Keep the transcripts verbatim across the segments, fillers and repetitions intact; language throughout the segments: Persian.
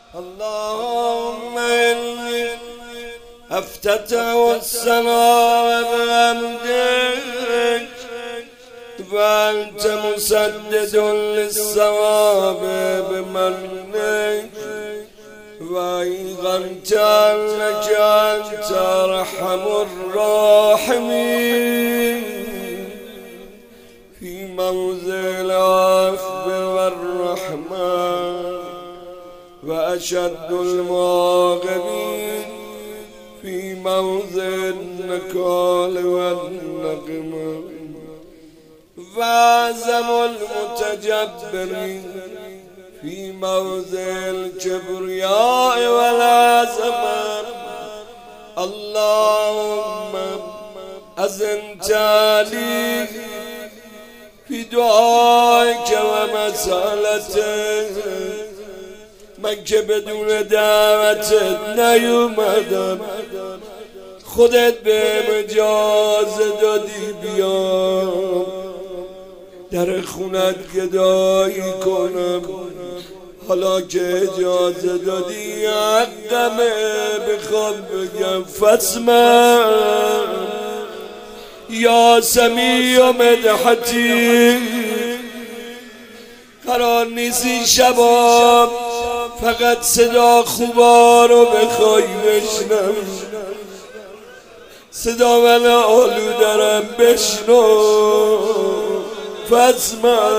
اللهم إني أفتتح السماء بحمدك وأنت مسدد للصواب بمنك وأيقنت أنك أنت أرحم الراحمين في موضع العفو والرحمة وأشد المعاقبين في موضع النكال والنقمة وأعظم المتجبرين في موضع الكبرياء والعظمة. اللهم أذنت لي في دعائك ومسألتك، من که بدون دعوتت نیومدم، خودت به اجازه دادی بیام در خونت گدایی کنم. حالا که اجازه دادی حقمه بخوام بگم فسمع یا سمیع مدحتی. قرار نیست این شباب فقط صدا خوبا رو بخوای بشنم، صدا من آلودرم بشنو فسمع.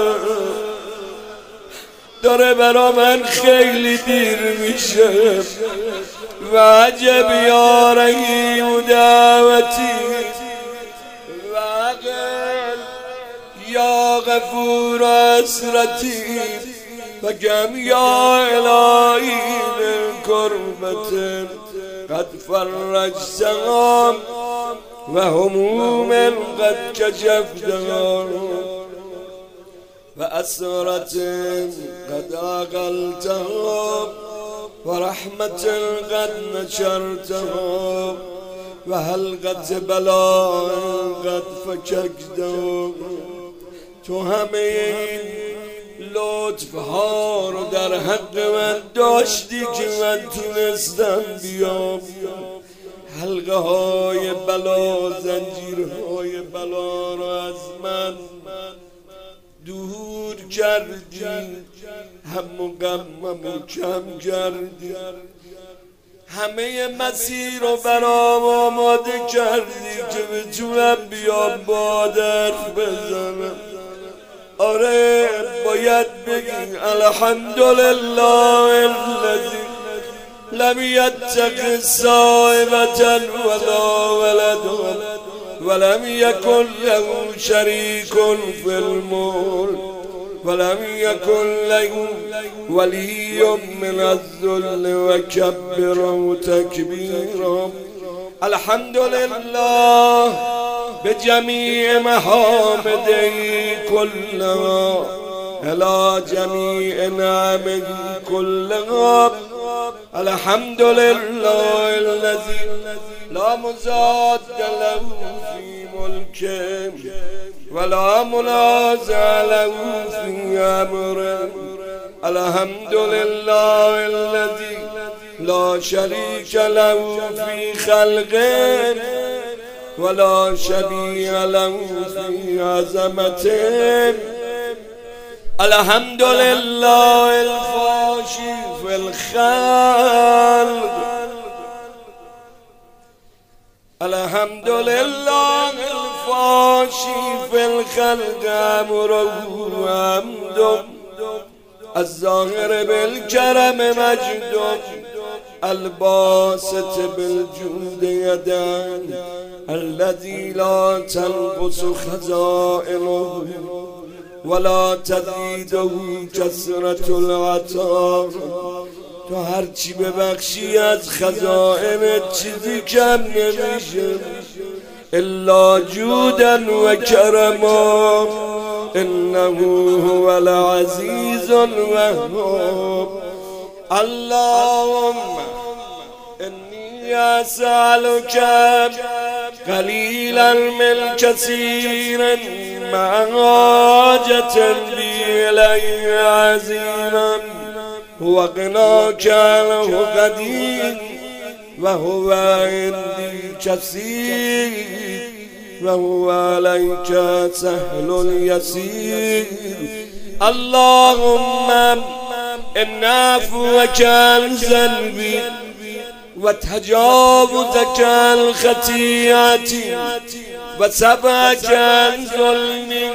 داره برا من خیلی دیر میشه و عجب یا رحیم دعوتی و عقل یا غفور اسرتی و کم یا الهی من کربت قد فرجتها و هموم قد کشفتها و اسرت قد عقلتها و رحمت قد نشرتها و حلقت بلا قد فککتها. تو همه این لطف ها رو در حق من داشتی که من تونستم بیام. حلقه های بلا، زنجیرهای بلا رو از من دور کردی، هم و غممو کم کردی، همه مسیر رو برام آماده کردی که بتونم بیام با درف بزنم. آره باید بگی الحمدلله الذی لم یتخذ صاحبة ولا ولد ولم یکن له شریک فی الملک ولم یکن له ولی من الذل وکبره تکبیرا. الحمدلله بجميع محامده كلها إلى جميع نعمه كلها. الحمد لله الذي لا مزاد له في ملكه ولا منازع له في أمره. الحمد لله الذي لا شريك له في خلقه ولا شبيه له في عظمته. الحمد لله الفاشي في الخلق. الحمد لله الفاشي في الخلق أمره وحمده. الظاهر بالكرم مجده الباسط بالجود يدان الذي لا تنقص خزائنه ولا تزيده كثرة العطاء. تو هرچی ببخشی از خزائنت چیزی کم نمیشه الا جودا و کرما. انه هو العزیز الوهاب. اللهم انی اسألک قلیلا من کثیرا مع حاجة بی الی عظیما هو غناك عنه قدير وهو عندي كثير وهو عليك سهل يسير اللهم إن عفوك عن ذنبي وتجاوزك عن خطيئتي وسبعك عن ظلمي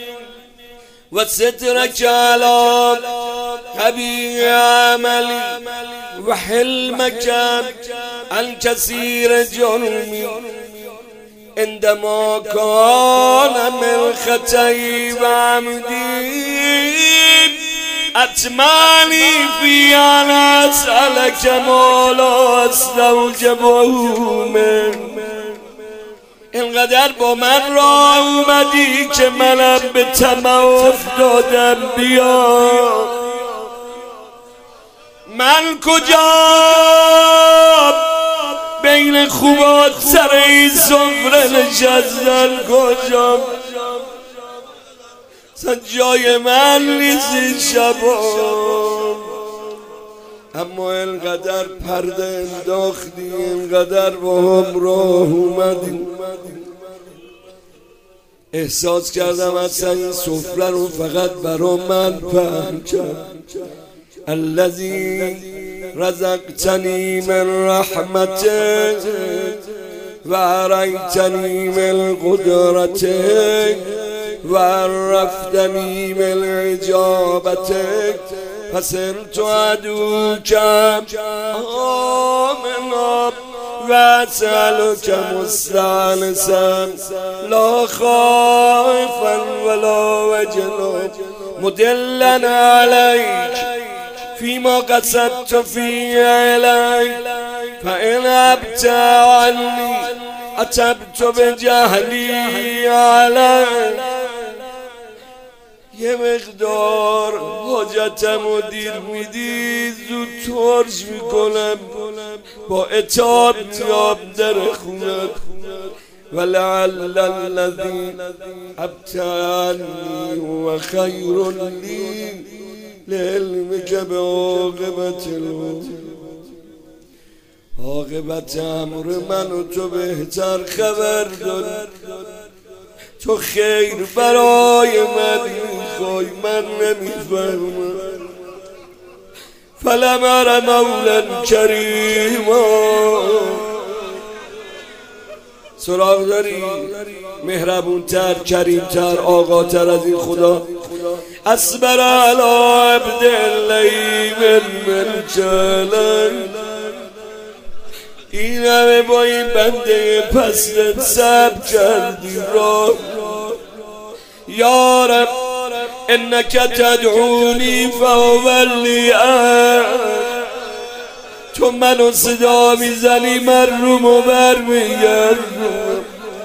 وسترك على حبيب عملي وحلمك عن كثير جرمي عندما كان من خطئي وعمدي أتماني في أن أسألك ما لا أستوجبه من اینقدر با من راه اومدی که منم به طمع افتادم بیا من کجا بین خوبات سر این سفره نشستن کجا اصلا جای من نیست این شبا اما اینقدر پرده انداختی اینقدر با هم راه اومدی احساس کردم اصلا این سفره رو فقط برا من پهن کرد الذی رزقتنی من رحمتک و عریتنی من قدرتک و عرفتنی من اجابتک فصرت عدوك آمنا وأسألك مستانسا لا خائفا ولا وجلا مدلا عليك فيما قصدت فيه عليك فإن أبت عني أتبت بجهلي عليك یه مقدار حاجتم و دیر میدی زود ترش میکنم با اطاعت میام در خونت ولعل الذی ابتعنی و خیر لی لعلمک به عاقبت الامور عاقبت امر من و تو بهتر خبر داری تو خیر برای من میخوای من نمیفهمم فلم ار مولا کریما سراغ داری مهربونتر کریمتر آقاتر از این خدا اصبر علی عبد اللیم الملجلن این همه با این بنده پسلت سب کردی را یا رب انک تدعونی فاولی تو منو صدا میزنی من رو مبر میگردم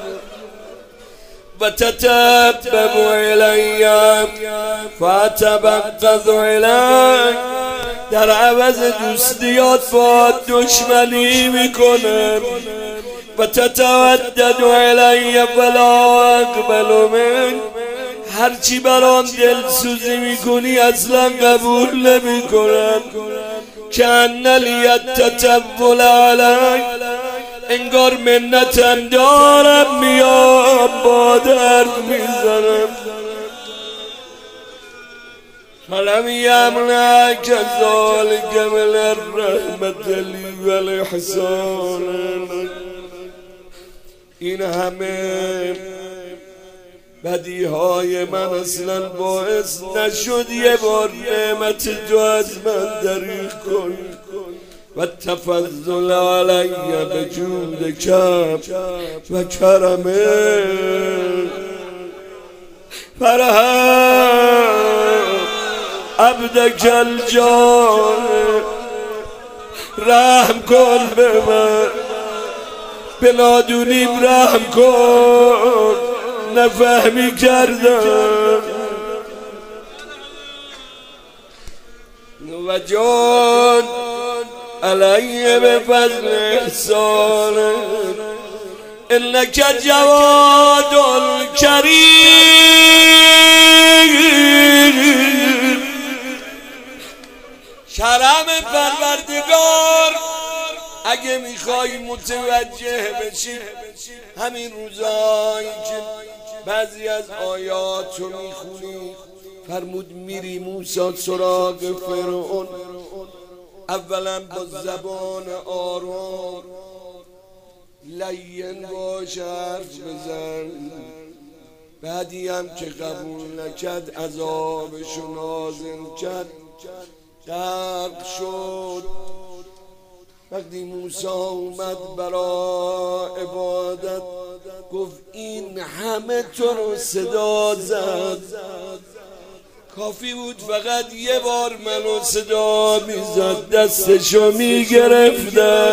و تتبب الیم فتبقض الیم در عوض دوستیات با دشمنی میکنم و تتودد علی فلا اقبل من هرچی برام دلسوزی میکنی اصلا قبول نمیکنم کان لی التطول علی انگار منتم دارم میام با درد میزنم فلم یمنعک ذلک من الرحمت لی و الاحسان این همه بدیهای من اصلا باعث نشد یه بار نعمت تو از من دریغ کن و تفضل علی بجودک و کرمه فرحم عبدک الجان رحم کن به من به نادونیم رحم کن نفهمی کردم و جان علیه به فضل احسان انک جواد کریم کرم پروردگار اگه میخوای متوجه بشی همین روزایی که بعضی از آیات رو میخونی فرمود میری موسی سراغ فرعون، اولا با زبان آروم لین باش حرف بزن، بعدی هم که قبول نکرد عذابشو نازل کرد، غرق شد. وقتی موسی اومد برا عبادت گفت این همه تو رو صدا زد، کافی بود فقط یه بار منو صدا میزد دستشو میگرفتم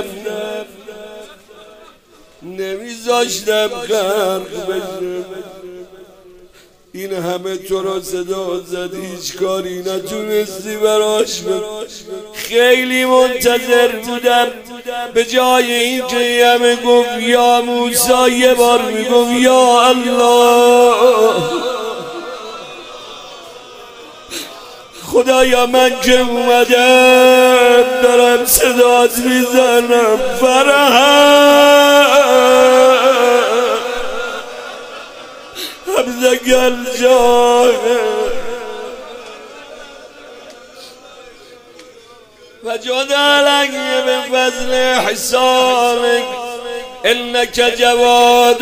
نمیذاشتم غرق بشم. این همه تو رو صدا زد هیچ کاری نتونستی براش بکنی. خیلی منتظر بودم به جای این که یه همه گفت یا موسی یه بار میگفت یا الله. خدایا من که اومدم دارم صدات میزنم فرحم حبزك الجاه فجد علي بفضل حسابك إنك جواد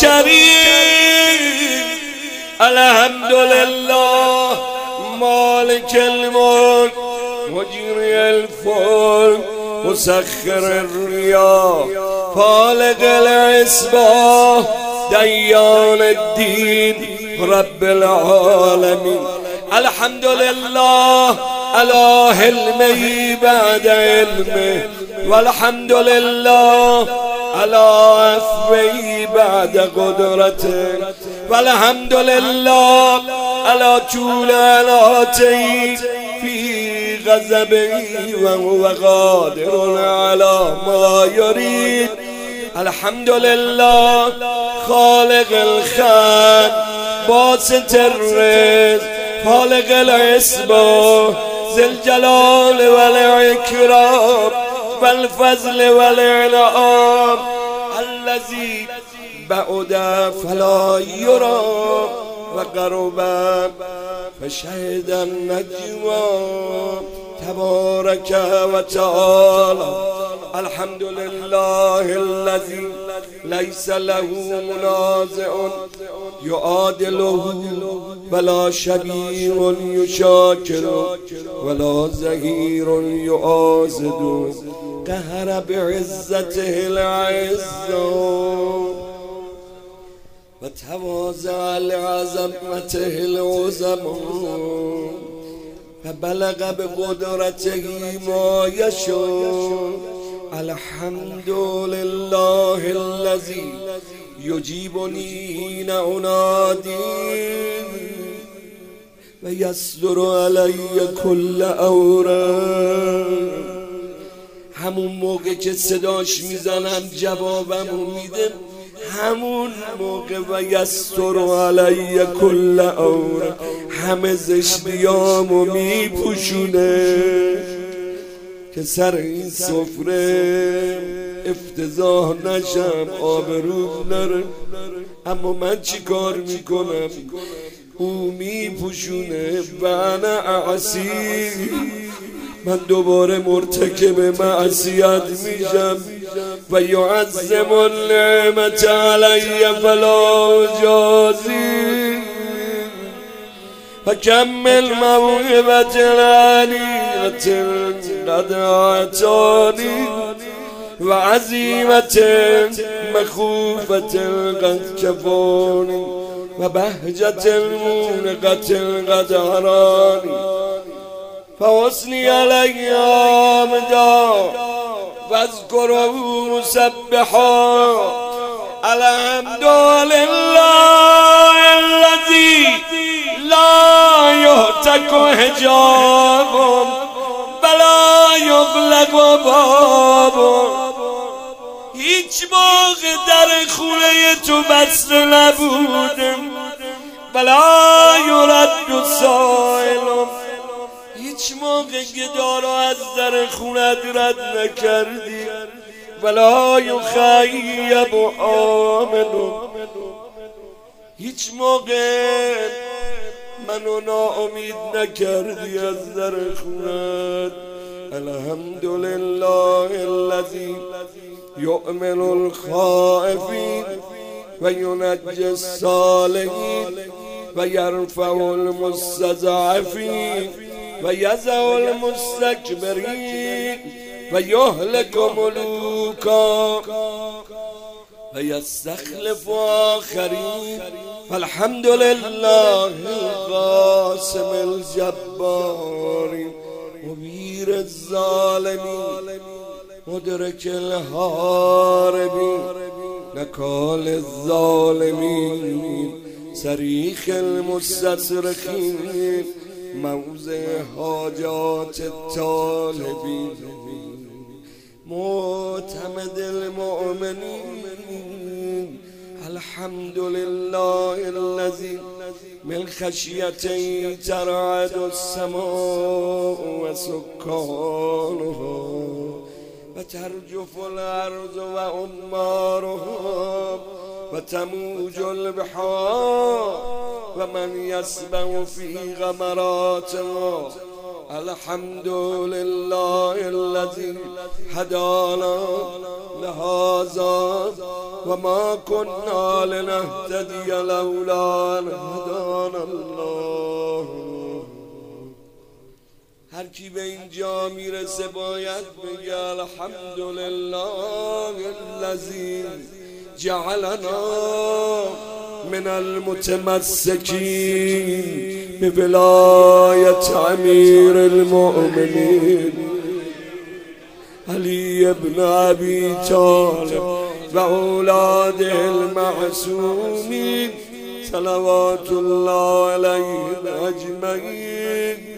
كريم. الحمد لله مالك الملك مجري الفلك مسخر الرياح خالق العصبة ديان الدين رب العالمين. الحمد لله على حلمه بعد علمه، والحمد لله على عفوه بعد قدرته، والحمد لله على طول عناته في غضبه وهو قادر على ما يريد. الحمد لله خالق الخلق باسط الرزق خالق العصبة ذي الجلال والإكرام والفضل والإنعام الذي بعد فلا يرى وقرب فشهد النجوى تبارك وتعالى. الحمد لله الذي ليس له منازع يعادله ولا شبيه يشاكله ولا زهير يعازد، قهر بعزته العزة وتواضع لعظمته العظماء فبلغ بقدرته ما يشاء. الحمد لله الذي يجيبني حين أنادي ويستر علي كل أمر. همون موقع که صداش میزنم جوابمو میده، همون موقع و یستر علی کل امر همه زشتیامو میپوشونه که سر این سفره افتضاح نشم آبروم نره. اما من چی کار میکنم؟ او میپوشونه و انا اعصی، من دوباره مرتکب معصیت میشم و یعظم النعمت علی فلا جازی و کمل موهبت العلیت قد اعطانی و عزیمت مخوفت قد کفانی و بهجت المونقت قد ارانی فوصني علي عمدا واذكره مسبحا. الحمد لله الذي لا يهتك حجاب ولا يغلق باب. هیچ موقع در خونه تو بسته نبودم ولا يرد سائل، هیچ هیچ موقع گدا را از در خونت رد نکردی ولا یخیب آمن. هیچ موقع منو ناامید نکردی از در خونت. الحمدلله الذی یؤمن الخائفین و ینجی الصالحین و یرفع المستضعفین و یضع المستکبرین و یهلک ملوکا و یستخلف آخرین. الحمد لله القاسم الجبارین مبیر الظالمین مدرک الهاربین نکال الظالمین صریخ المستصرخین موضع حاجات الطالبین معتمد المؤمنین. الحمد لله الذي من خشيته ترعد السماء وسكانها وترجف الأرض وأمارها وتموج البحار ومن يسبح في غمراتها. الحمد لله الذي هدانا لهذا وما كنا لنهتدي لولا ان هدانا الله. هر کی به اینجا میرسه باید بگه الحمدلله الذی جعلنا من المتمسكين بولاية امير المؤمنين علي بن ابي طالب واولاده المعصومين صلوات الله عليهم اجمعين.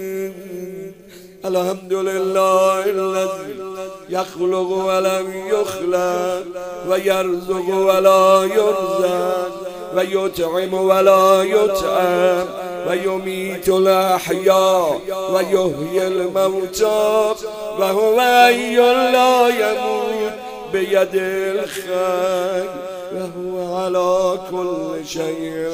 الحمد لله الذي يخلق ولم يخلق ويرزق ولا يرزق ويطعم ولا يطعم ويميت الأحياء ويحيي الموتى وهو حي لا يموت بيده الخير وهو على كل شيء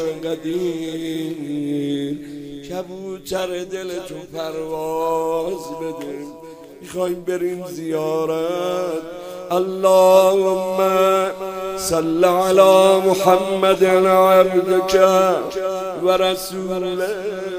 قدير. کبوتر دل تو پرواز بده، میخوایم بریم زیارت. اللهم صل على محمد عبدك ورسولك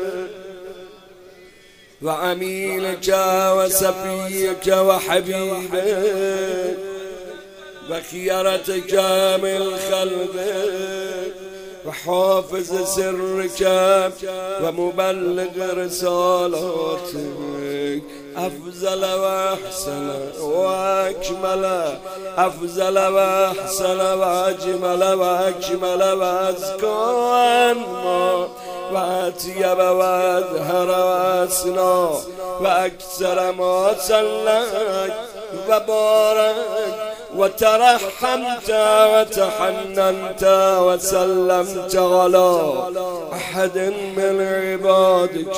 وعميلك وصفيك وحبيبك وخيرتك من خلقك وحافظ سرك ومبلغ رسالاتك أفضل وأحسن وأكمل أفضل وأحسن وأجمل وأكمل وأزكى وأنمى وأطيب وأزهر وأسنى وأكثر ما صليت وبارك وترحمت وتحننت وسلمت على أحد من عبادك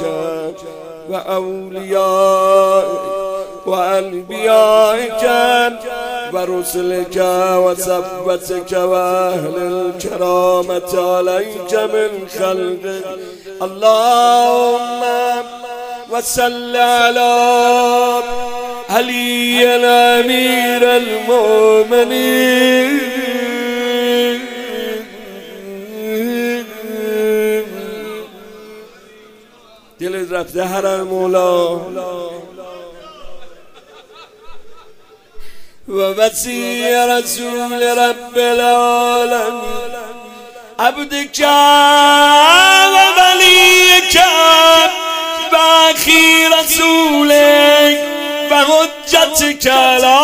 وأوليائك وأنبيائك ورسلك وصفتك وأهل الكرامة عليك من خلقك. اللهم وصل على علي الأمير المؤمنين دل رفته حرم مولا و وصی رسول رب العالمین عبدك ووليك وأخي رسولك وحجتك على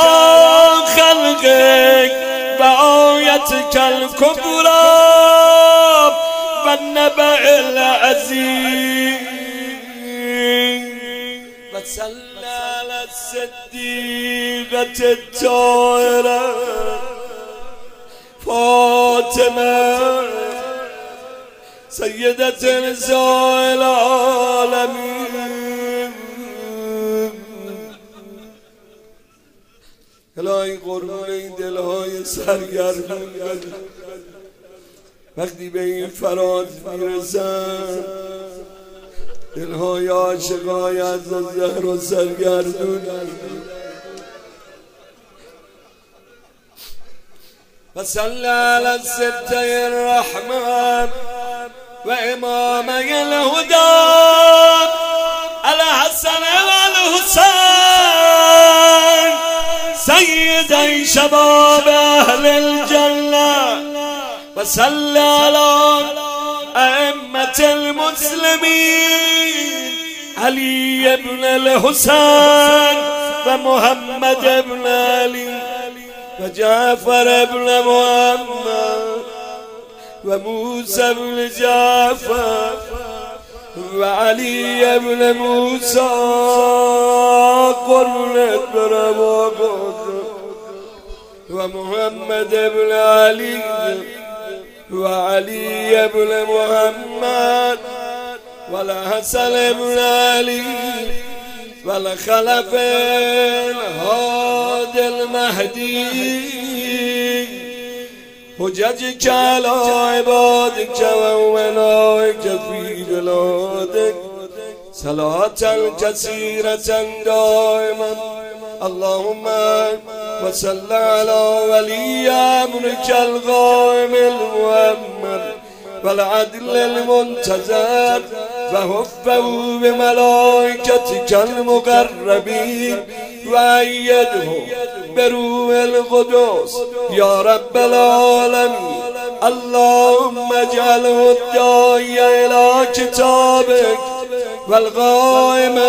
خلقك وآيتك الكبرى والنبأ العظيم. وصل على الصديقة الطاهرة فاطمة سيدة نساء العالمين الهی قربون این دلهای سرگردون بده. وقتی به این فراز میرسن دلهای عاشقای از زهر و سرگردون و صلی علی السبتي الرحمن و امامي الهدى الحسن والحسين سيدي شباب اهل الجنه و صلی علی ائمة المسلمين علي بن الحسين و محمد بن علي و جعفر بن محمد و موسى بن جعفر و علی بن موسى قربونت برم و محمد بن علی و علی بن محمد و الحسن بن علی و الخلف الهادي المهدي حججك على عبادك وأمنائك في بلادك صلاة كثيرة دائما اللهم وصل على ولي أمرك القائم المؤمن والعدل المنتظر وحفه بملائكتك المقربين وأيده بروح القدس يا رب العالمين اللهم اجعله الداعي إلى كتابك والقائم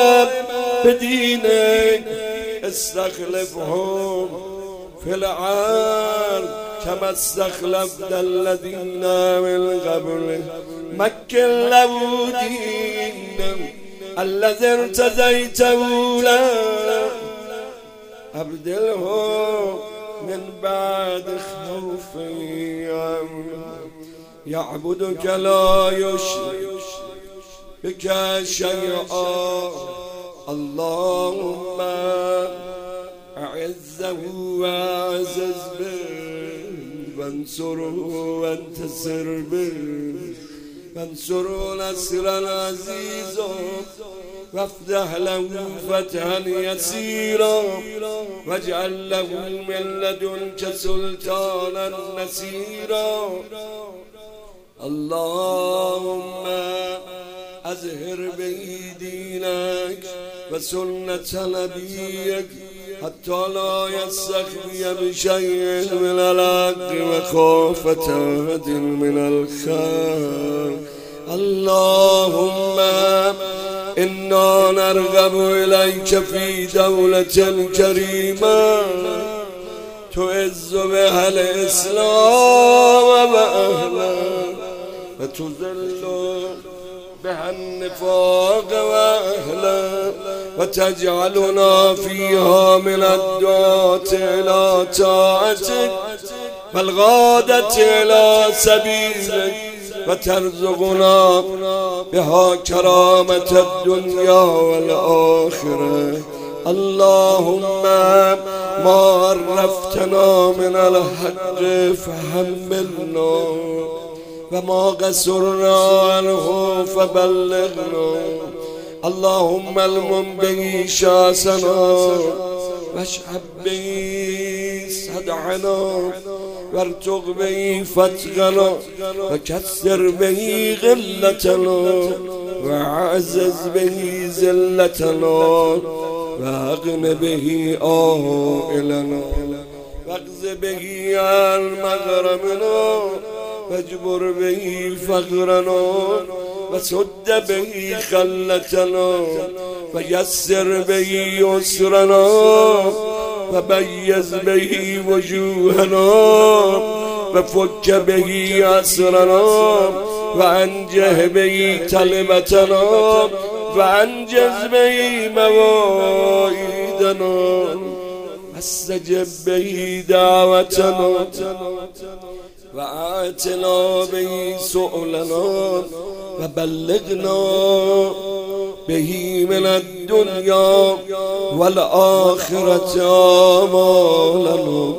بدينك استخلفهم في العالم كما استخلفت الذين من قبل مكن له دينهم الذي ارتضيته له أبدله من بعد خوف يعبدك لا يشرك بك شيئا اللهم أعزه وأعزز به وانصره وانتصر به وانصره نصرا عزيزا وافتح له فتحا يسيرا واجعل له من لدنك سلطانا نصيرا اللهم أزهر به دينك وسنة نبيك حتى لا يستخفي بشيء من الحق وخافة أحد من الخير اللهم إنا نرغب إليك في دولة كريمة تعز بها الإسلام وأهله وتذل بها النفاق وأهله وتجعلنا فيها من الدعاة إلى طاعتك والغادة إلى سبيلك وترزقنا بها كرامة الدنيا والآخرة اللهم ما عرفتنا من الحق فحملنا وما قصرنا عنه فبلغنا اللهم المن به شاسنا واشعب به صدعنا وارتق به فتقنا وكسر به غلتنا وعزز به زلتنا واغن به آئلنا واغز به عن مغرمنا واجبر به فقرنا وسد به خلتنا ويسر به يسرنا وبيز به وجوهنا وفك به أسرنا وأنجه به طلبتنا وأنجز به مواعيدنا واستجب به دعوتنا وآتنا به سؤلنا وبلغنا بهی من الدنیا والآخرة آمالنا.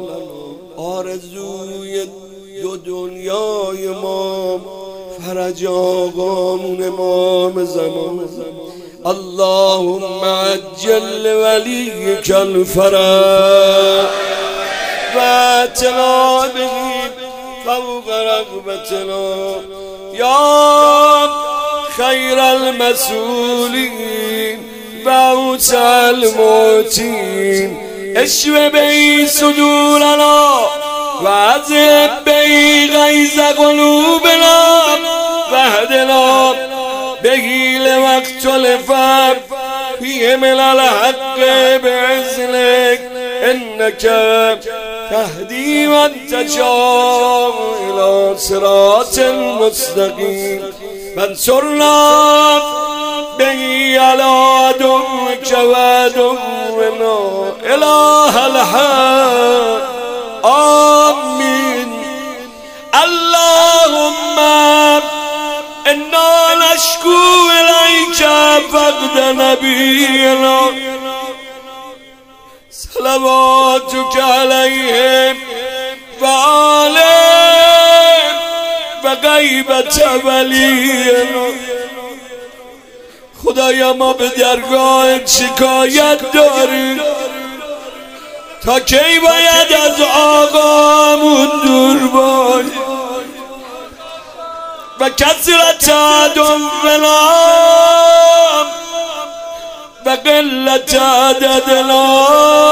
آرزوی دو دنیای ما فرج آقامون امام زمان. اللهم عجل ولیک الفرج و اتنا به فوق رغبتنا یا خیر المسئولین و اوسع المعطین. اشو بهی صدورنا و عذب بهی غیظ قلوبنا و اهدنا بهی لمختلف فیه من الحق باذنک انک تهدی من تشاء الی صراط مستقیم. فانصرنا بهی علی عدوک و عدونا اله الحق. آمین. اللهم انا نشکو الیک فقد نبینا صلواتک علیه و آله و غیبت ولینا. خدایا ما به درگاه شکایت داریم، تا کی باید از آقامون دور باشیم و کثرت عدونا و قلت عددنا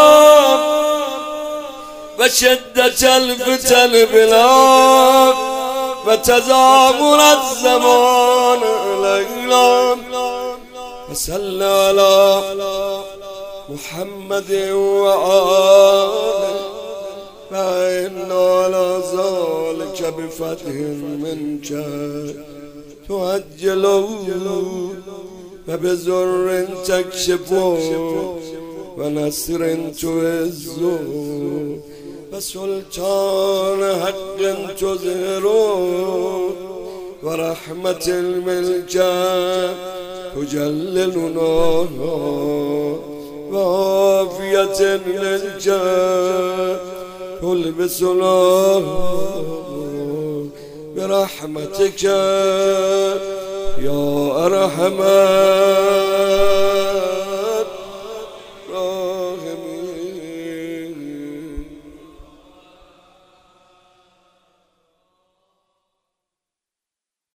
و شدت الفتن بنا و تزامن الزمان علینا. و صلی علی محمد و آله و انا علی ذلک بفتح منک تعجلوا و بزر تکشفوا و نصر تعزوا و سلطان حق تظهروا و رحمت الملک تجللنا و عافیت الملک تلبسنا برحمتك يا أرحم